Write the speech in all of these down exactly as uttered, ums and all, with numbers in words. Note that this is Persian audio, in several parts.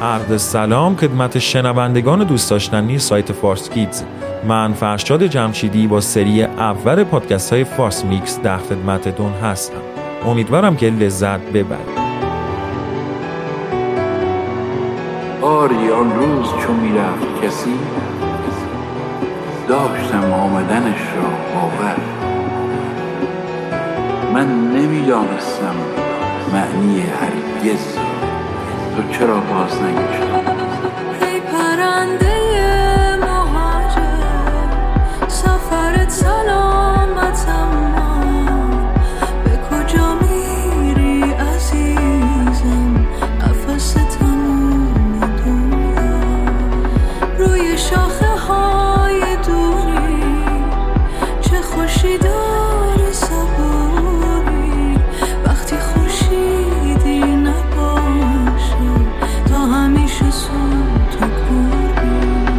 عرض سلام خدمت شنوندگان دوست داشتنی سایت فارس کیدز. من فرشاد جمشیدی با سری اول پادکست های فارس میکس در خدمتتون هستم. امیدوارم که لذت ببرید. آری آن روز چون میرفت کسی، داشتم آمدنش را باور. من نمیدانستم معنی هرگز، تو چرا باز نگشتم؟ ای پرنده مهاجر، سفرت سلامت، اما به کجا میری عزیزم؟ قفس تموم دنیا روی شاخه های دوری، چه خوشی داری صبوری وقتی خوشیدی نباشی، تا همیشه سوت و کوری.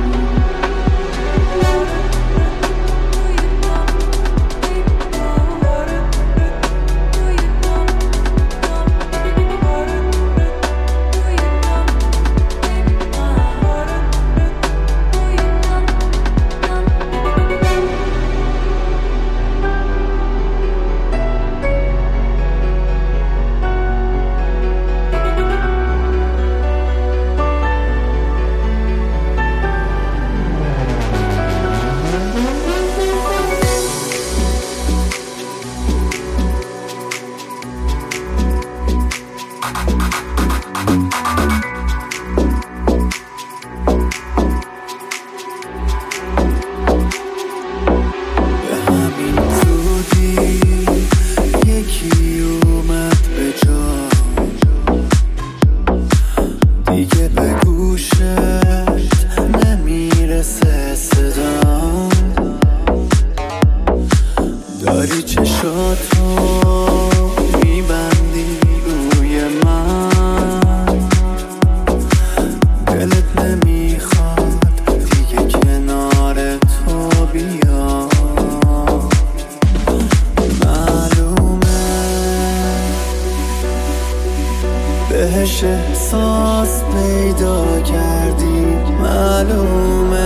بهش احساس پیدا کردی، معلومه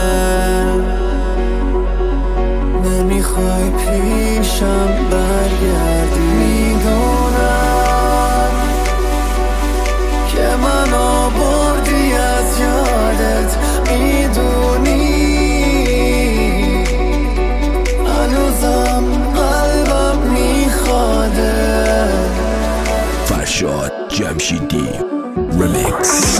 نمیخوای پیشم برگردی. میدونم که منو بردی از یادت، میدونی هنوزم قلبم میخواده. فرشاد جمشیدی رمیکس.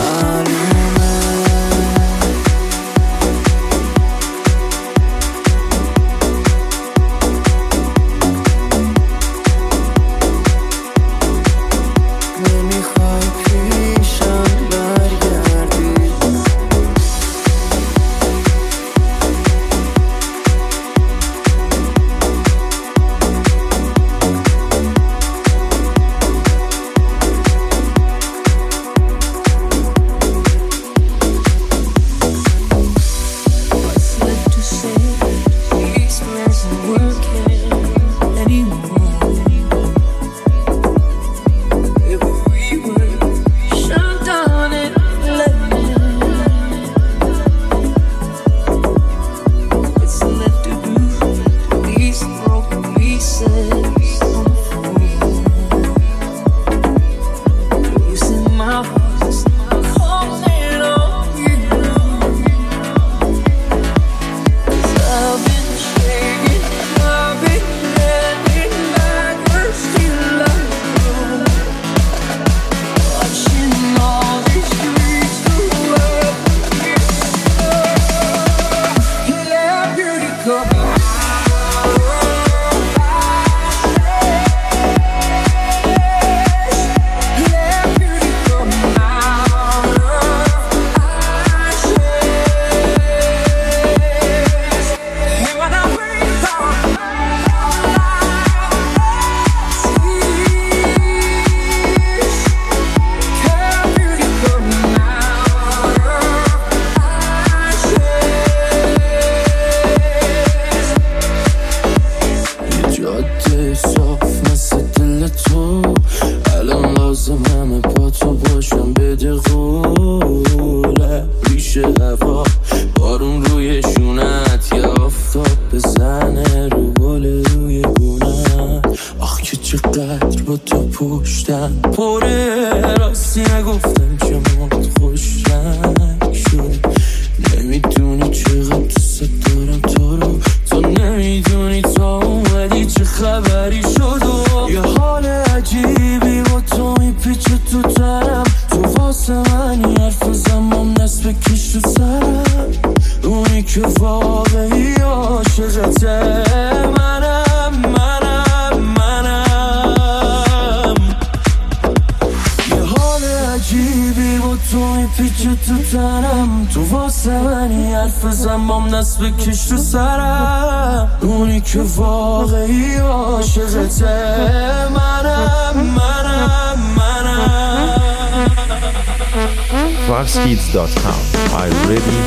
پشتم پره، راستی نگفتم که موت خوش رنگ شد. نمیدونی چقدر دوست دارم تو رو، تو نمیدونی تا اومدی چه خبری شد. و یه حال عجیبی با تو میپیچه تو تنم، تو واسه منی حرف زمان نصف کش تو سرم. اونی که واقعی عاشقته منم منم منم. یه حال عجیبی با تو میپیچه تو تنم، تو واسه منی حرف زمان نصف کش تو سرم. اونی که واقعی عاشقته منم منم منم. fox kids dot com. Are you ready?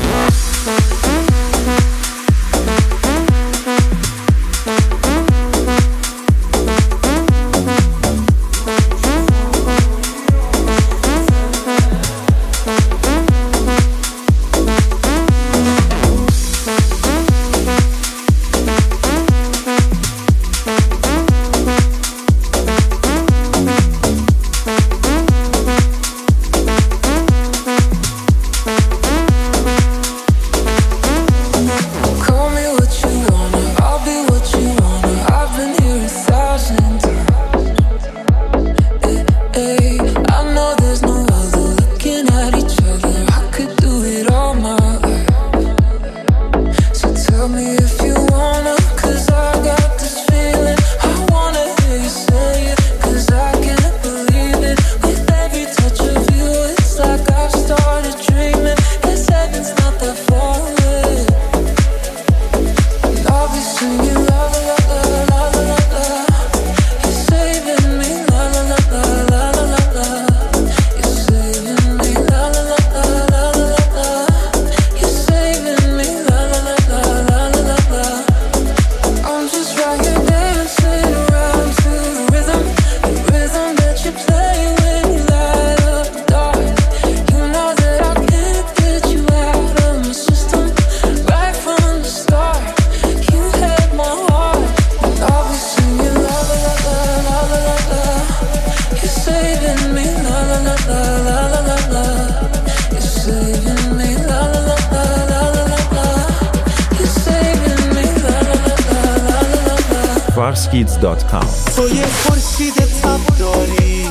fox kids dot com. تو یه خورشید تب داری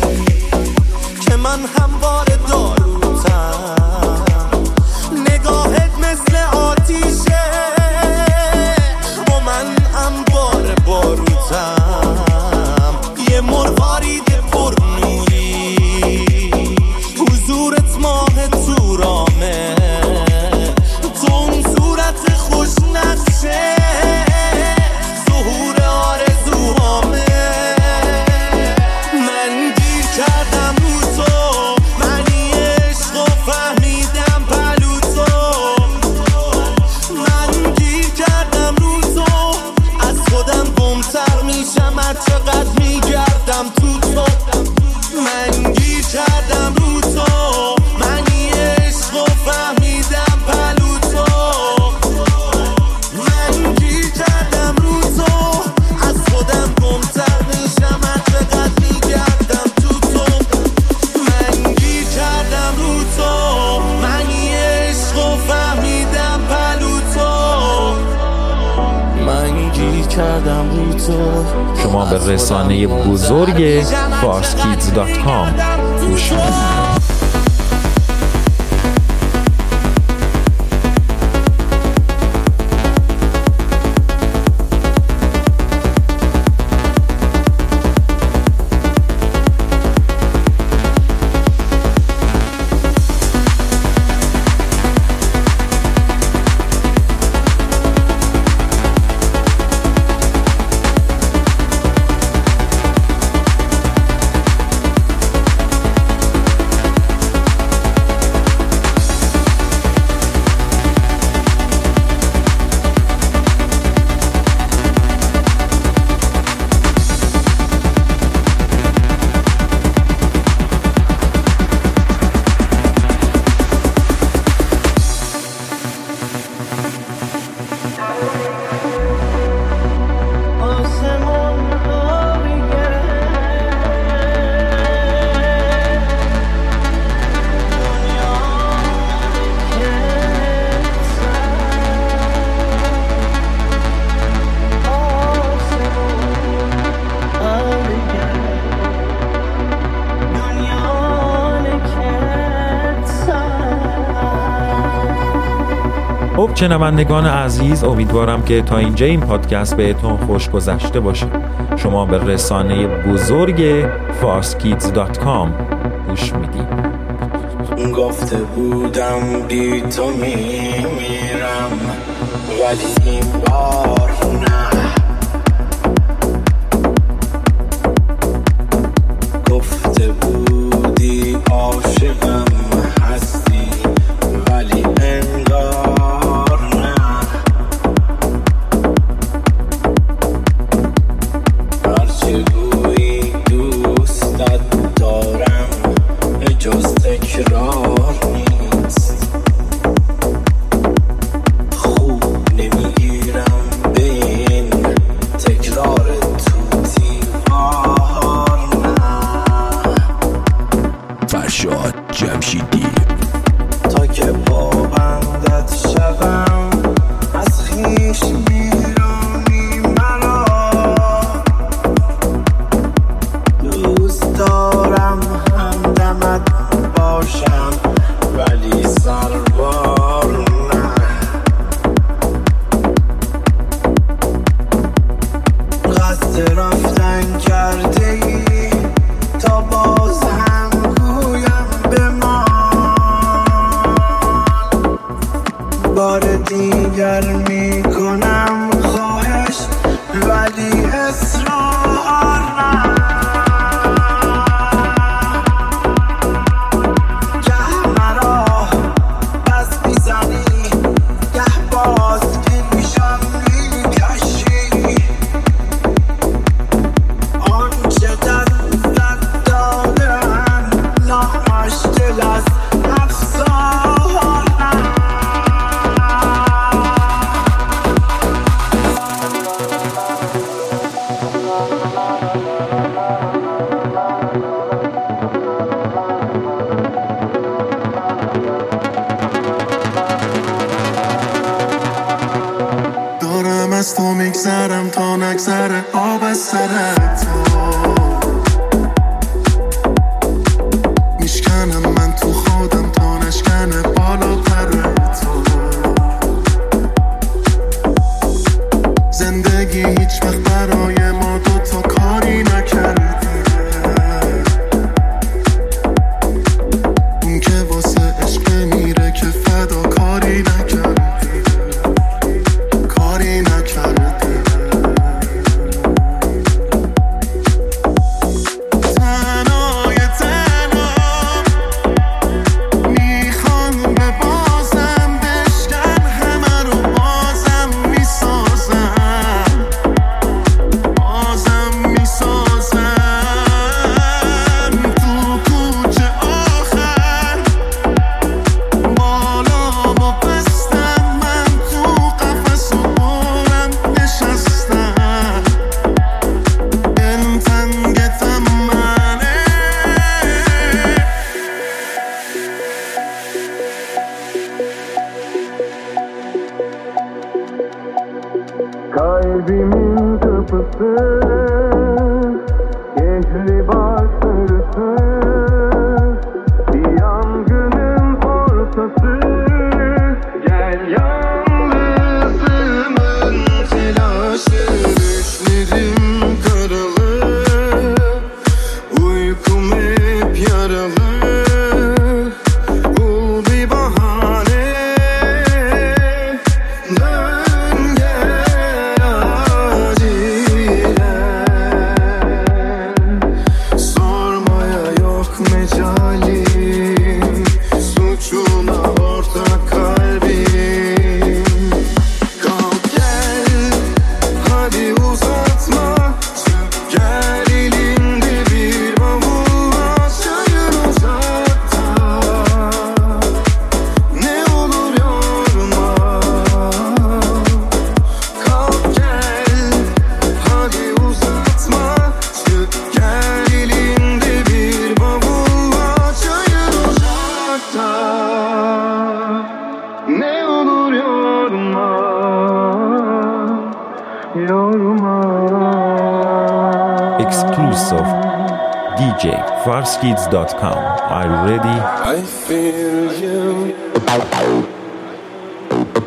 که من همواره داروتم، نگاهت مثل آتیشه و من انبار باروتم. یه مرغارید پر نوری، حضورت ماه تورامه، تو اون صورت خوش نقشه چقدر میگردم تو تو. من گیر کردم رو تو، منی عشق و فهمیدم پلو تو. من گیر کردم رو تو، از خودم گمتر میشم هر چقدر میگردم تو تو. من گیر کردم رو تو، منی عشق و فهمیدم پلو تو. من گیر کردم رو تو. شما به رسانه بزرگ fox kids dot com گوش میدید. خب شنوندگان عزیز، امیدوارم که تا اینجا این پادکست بهتون خوش گذشته باشه. شما به رسانه بزرگ فارس کیدز دات کام گوش میدید. گفته بودم بی تو میمیرم ولی این بار نه. گفته بودی عاشقم هستی ولی انگار نه. هرچه گویی دوستت دارم جز تکرار نیست. خوب نمیگیرم به این تکرار توتی وار نه. فرشاد جمشیدی. تا که پابندت شدم از خویش میرانی مرا. دوست دارم همدمت باشم ولی سربار نه. قصد رفتن کرده ای تا باز هم گویم به ما. بار دیگر میکنم خواهش ولی اصرار نه. از تو میگذرم تا نگذره آب از سر تو. میشکنم من تو خودم تا نشکنه بالاتر تو. زندگی هیچ وقت برای ما دوتا کاری نکرده. اون که واسه عشق میره که فدا کاری نکرده. Kalbimin kapısı Kehribar sarısı Bir yangının ortası Gel yalnızımın telaşı Düşlerim karalı Uykum hep yaralı Bul bir bahane Dön gel acilen Sormaya yok mecalim Suçuna ortak kalbim Kalk gel hadi uzatma Çık gel elinde bir bavul Çayır uzakta Ne olur yorma Kalk gel hadi uzatma Çık gel elinde bir bavul Çayır uzakta Ne olur yorma Yorma Exclusive D J fars kids dot com. Are you ready? I feel you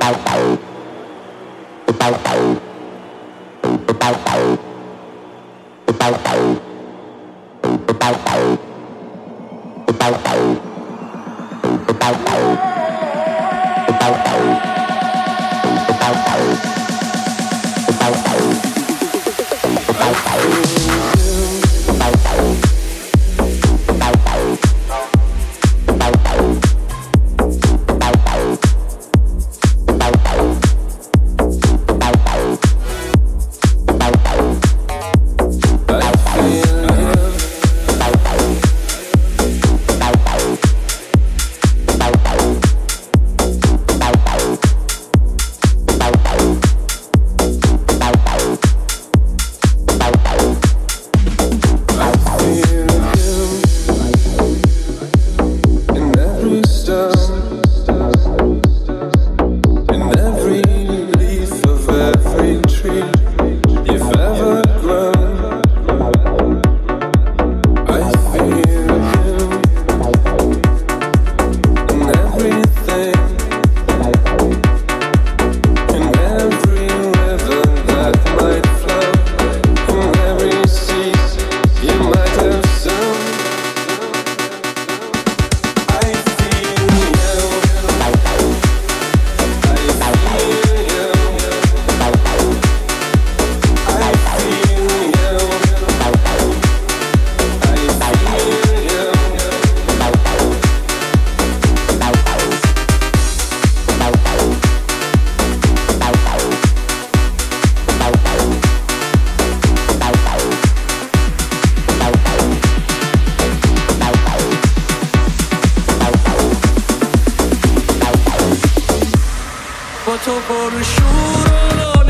تو پر شور و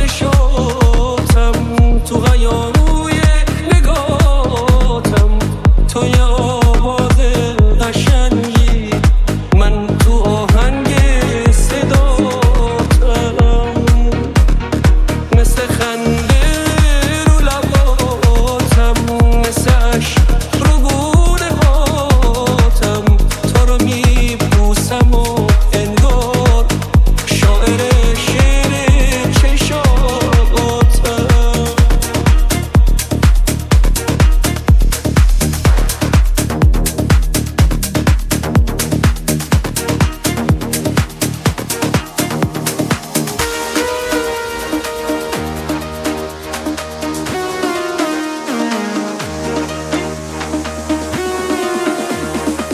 نشاتم، تو غیاموی نگاتم، تو یه آواز قشنگی، من تو آهنگ صداتم، مثل خنده رو لباتم، مثل عشق رو گونه هاتم، تو رو میبوسم و انگار شاعر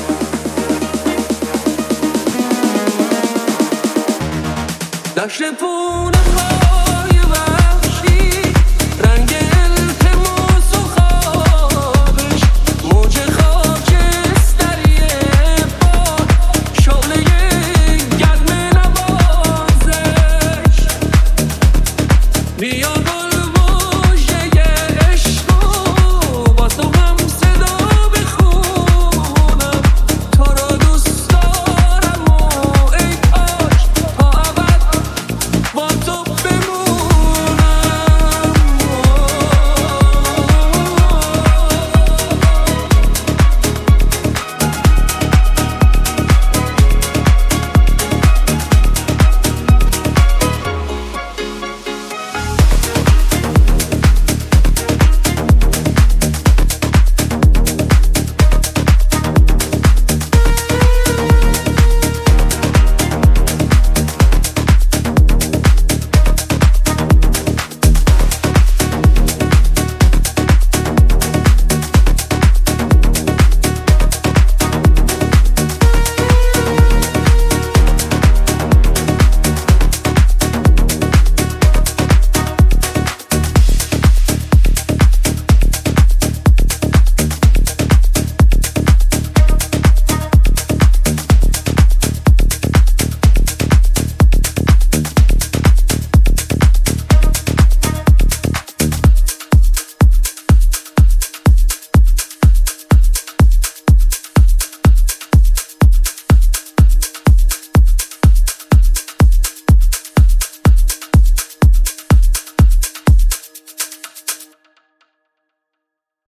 دشت پر